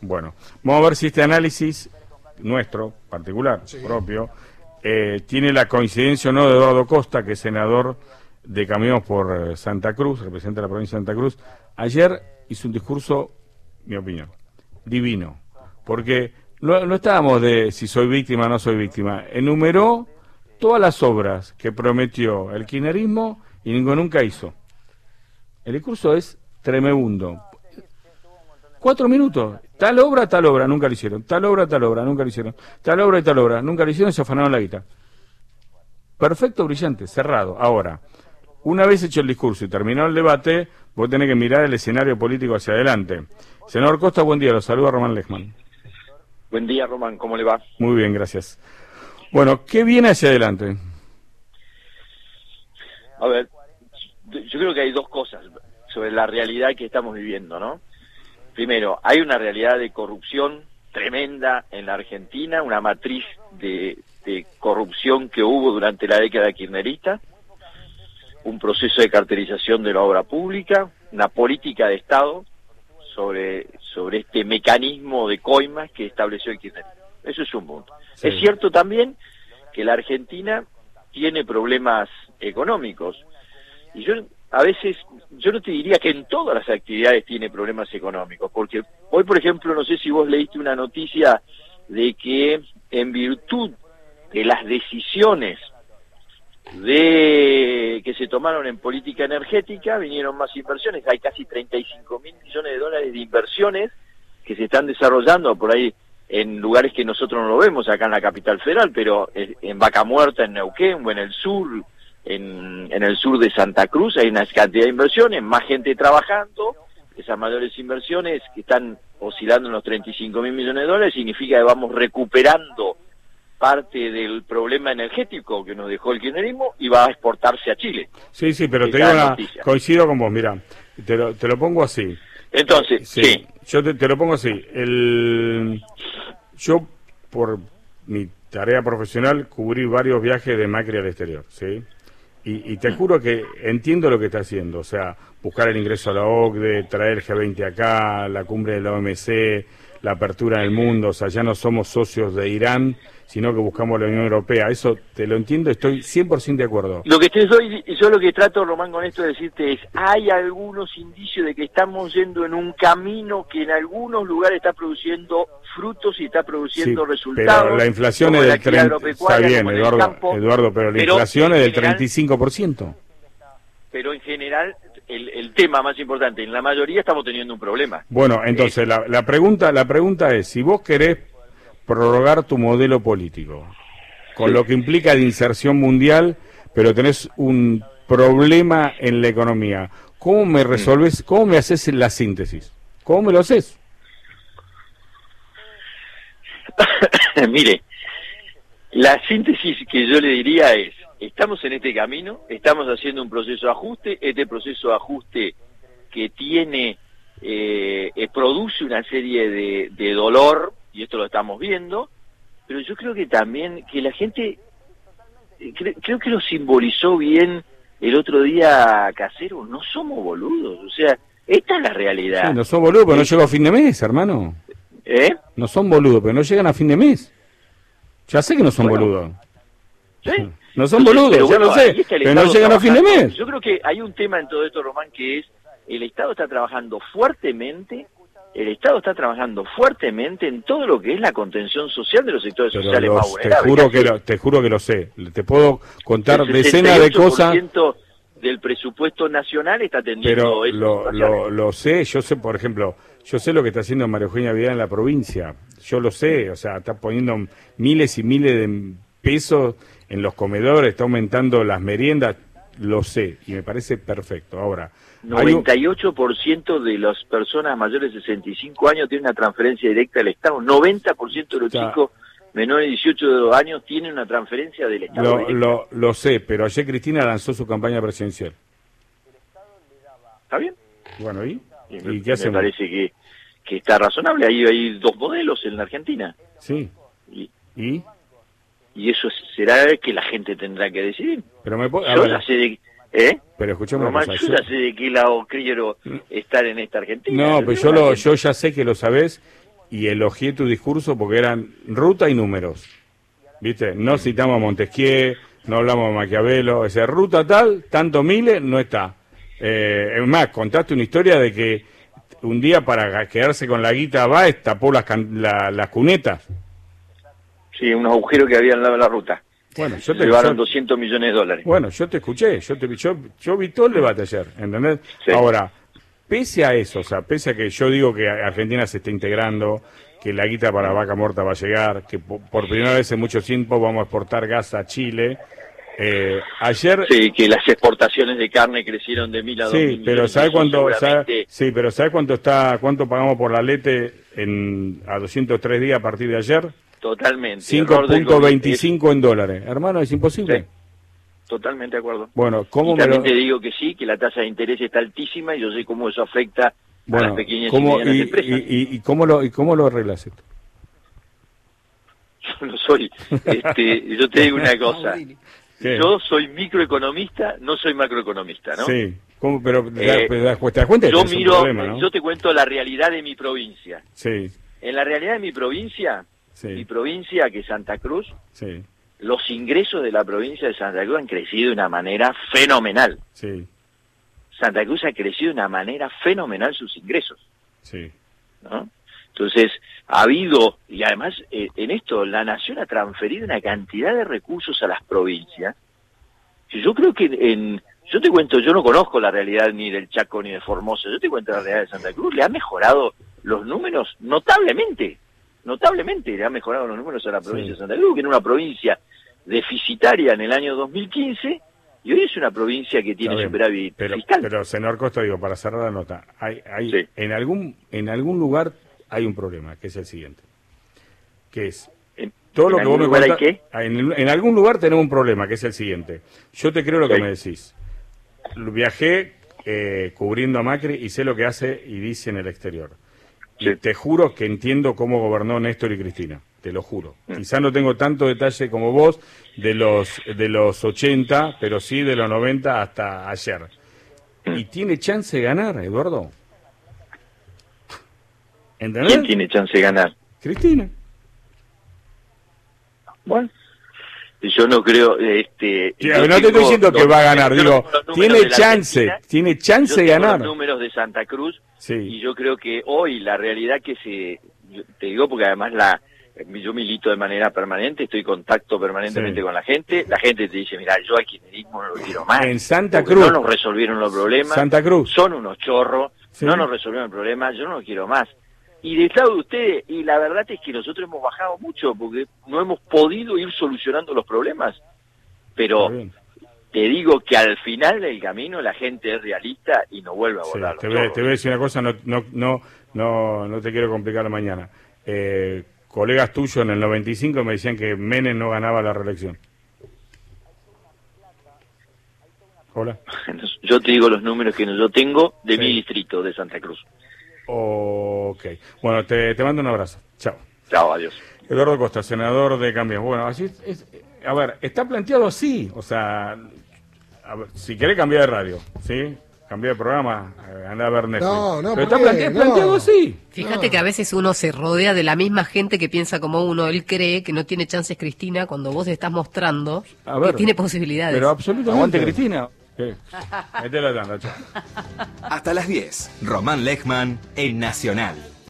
Bueno, vamos a ver si este análisis nuestro, particular, Sí. propio, tiene la coincidencia o no de Eduardo Costa, que es senador de Cambiemos por Santa Cruz, representa la provincia de Santa Cruz. Ayer hizo un discurso, mi opinión, divino, porque no estábamos de si soy víctima o no soy víctima, enumeró todas las obras que prometió el kirchnerismo y nunca hizo. El discurso es tremebundo. 4 minutos, tal obra, nunca lo hicieron, tal obra, nunca lo hicieron, tal obra y tal obra, nunca lo hicieron y se afanaron la guita. Perfecto, brillante, cerrado. Ahora, una vez hecho el discurso y terminado el debate, vos tenés que mirar el escenario político hacia adelante. Senador Costa, buen día, lo saluda Román Lechman. Buen día, Román, ¿cómo le va? Muy bien, gracias. Bueno, ¿qué viene hacia adelante? A ver, yo creo que hay dos cosas sobre la realidad que estamos viviendo, ¿no? Primero, hay una realidad de corrupción tremenda en la Argentina, una matriz de corrupción que hubo durante la década kirchnerista, un proceso de cartelización de la obra pública, una política de Estado sobre este mecanismo de coimas que estableció el kirchnerismo. Eso es un punto. Sí. Es cierto también que la Argentina tiene problemas económicos, y a veces, yo no te diría que en todas las actividades tiene problemas económicos, porque hoy, por ejemplo, no sé si vos leíste una noticia de que en virtud de las decisiones que se tomaron en política energética, vinieron más inversiones. Hay casi 35.000 millones de dólares de inversiones que se están desarrollando por ahí en lugares que nosotros no lo vemos, acá en la capital federal, pero en Vaca Muerta, en Neuquén, o en el sur, en el sur de Santa Cruz, hay una cantidad de inversiones, más gente trabajando. Esas mayores inversiones que están oscilando en los 35.000 millones de dólares, significa que vamos recuperando parte del problema energético que nos dejó el kirchnerismo y va a exportarse a Chile. Sí, pero te Esa digo noticia. coincido con vos, mirá, te lo pongo así. Entonces, sí. Yo te lo pongo así. Yo, por mi tarea profesional, cubrí varios viajes de Macri al exterior, ¿sí? Y te juro que entiendo lo que está haciendo, o sea, buscar el ingreso a la OCDE, traer el G20 acá, la cumbre de la OMC, la apertura del mundo, o sea, ya no somos socios de Irán, sino que buscamos la Unión Europea. Eso te lo entiendo, estoy 100% de acuerdo. Yo lo que trato, Román, con esto de decirte es, hay algunos indicios de que estamos yendo en un camino que en algunos lugares está produciendo frutos y está produciendo resultados. Pero la inflación es del 30%. Está bien, Eduardo, pero la inflación es del 35%. Pero en general, el tema más importante, en la mayoría estamos teniendo un problema. Bueno, entonces la pregunta es, si vos querés prorrogar tu modelo político, con Sí. lo que implica de inserción mundial, pero tenés un problema en la economía, ¿cómo me resolves, cómo me haces la síntesis? ¿Cómo me lo haces? Mire, la síntesis que yo le diría es, estamos en este camino, estamos haciendo un proceso de ajuste, este proceso de ajuste que tiene, produce una serie de dolor, y esto lo estamos viendo, pero yo creo que también que la gente, creo que lo simbolizó bien el otro día Casero, no somos boludos, o sea, esta es la realidad. Sí, no son boludos, pero no llego a fin de mes, hermano. No son boludos, pero no llegan a fin de mes. Ya sé que no son boludos. ¿Sí? No son boludos, ya lo sé, pero no llegan a fin de mes. Yo creo que hay un tema en todo esto, Román, que es el Estado está trabajando fuertemente en todo lo que es la contención social de los sectores sociales más vulnerables. Te juro que lo sé. Te puedo contar El decenas de cosas. 68% del presupuesto nacional está atendiendo Pero eso. lo sé, yo sé, por ejemplo, yo sé lo que está haciendo María Eugenia Vidal en la provincia. Yo lo sé, o sea, está poniendo miles y miles de pesos en los comedores, está aumentando las meriendas, lo sé, y me parece perfecto. Ahora, 98% de las personas mayores de 65 años tienen una transferencia directa del Estado, 90% de los chicos menores de 18 años tienen una transferencia del Estado. Lo sé, pero ayer Cristina lanzó su campaña presidencial. ¿Está bien? Bueno, ¿y Me qué hacemos? parece que está razonable. Hay dos modelos en la Argentina. Sí. ¿Y eso será que la gente tendrá que decidir? Pero yo ya sé de... Pero escuchame Román, una cosa. yo ya sé de qué lado quiero estar en esta Argentina. No, pero yo ya sé que lo sabés y elogié tu discurso porque eran ruta y números, ¿viste? No citamos a Montesquieu, no hablamos de Maquiavelo, esa ruta tal, tanto miles, no está. Es más, contaste una historia de que un día para quedarse con la guita Báez tapó las cunetas. Sí, un agujero que había al lado de la ruta. Bueno, llevaron 200 millones de dólares. Bueno, yo te escuché, yo vi todo el debate ayer, ¿entendés? Sí. Ahora, pese a eso, o sea, pese a que yo digo que Argentina se está integrando, que la guita para Vaca Muerta va a llegar, que por primera vez en mucho tiempo vamos a exportar gas a Chile. Ayer... Sí, que las exportaciones de carne crecieron de 1.000 a 2.000 millones. Pero ¿sabe cuánto, seguramente... pero ¿sabe cuánto pagamos por la leche a 203 días a partir de ayer? Totalmente. 5.25 en dólares. Hermano, es imposible. Sí. Totalmente de acuerdo. Bueno, ¿cómo y también te digo que sí, que la tasa de interés está altísima y yo sé cómo eso afecta a las pequeñas y medianas empresas. ¿Y cómo lo arreglas esto? Yo no soy, yo te digo una cosa. ¿Qué? Yo soy microeconomista, no soy macroeconomista, ¿no? Sí, pero te das cuenta yo que miro, es un problema, ¿no? yo te cuento la realidad de mi provincia. Sí. En la realidad de mi provincia, que es Santa Cruz, sí, los ingresos de la provincia de Santa Cruz han crecido de una manera fenomenal. Sí. Santa Cruz ha crecido de una manera fenomenal sus ingresos. Sí. ¿No? Entonces, ha habido, y además en esto, la Nación ha transferido una cantidad de recursos a las provincias, que yo creo que yo te cuento, yo no conozco la realidad ni del Chaco ni de Formosa, yo te cuento la realidad de Santa Cruz, le ha mejorado los números notablemente, le ha mejorado los números a la provincia de Santa Cruz, que era una provincia deficitaria en el año 2015, y hoy es una provincia que tiene superávit fiscal. Pero, señor Costa, digo, para cerrar la nota, Sí. en algún lugar hay un problema, que es el siguiente, que es todo lo que vos me contás. En algún lugar tenemos un problema, que es el siguiente. Yo te creo lo que me decís. Viajé cubriendo a Macri y sé lo que hace y dice en el exterior. Y te juro que entiendo cómo gobernó Néstor y Cristina, te lo juro. Quizá no tengo tanto detalle como vos de los 80, pero sí de los 90 hasta ayer. Y tiene chance de ganar, Eduardo. ¿Entendés? ¿Quién tiene chance de ganar? Cristina. Bueno, yo no creo... no te estoy diciendo que va a ganar, digo, tiene chance de ganar. Los números de Santa Cruz, sí. Y yo creo que hoy la realidad te digo porque además yo milito de manera permanente, estoy en contacto permanentemente con la gente te dice, mira, yo al kirchnerismo no lo quiero más. En Santa Cruz. No nos resolvieron los problemas. Santa Cruz. Son unos chorros, sí. No nos resolvieron el problema, yo no lo quiero más. Y del lado de ustedes, y la verdad es que nosotros hemos bajado mucho porque no hemos podido ir solucionando los problemas. Pero te digo que al final del camino la gente es realista y no vuelve a votar. Te voy a decir una cosa, no te quiero complicar mañana. Colegas tuyos en el 95 me decían que Menem no ganaba la reelección. Hola. Yo te digo los números que yo tengo de mi distrito de Santa Cruz. Ok. Bueno, te mando un abrazo. Chao. Chao, adiós. Eduardo Costa, senador de Cambiemos. Bueno, así es, a ver, está planteado así. O sea, si querés cambiar de radio, ¿sí? Cambiar de programa, andá a ver Netflix. No, pero está planteado así. Fíjate que a veces uno se rodea de la misma gente que piensa como uno. Él cree que no tiene chances Cristina cuando vos estás mostrando que tiene posibilidades. Pero absolutamente. Aguante Cristina. Metela tanda, chao. Hasta las 10. Román Lechman en Nacional.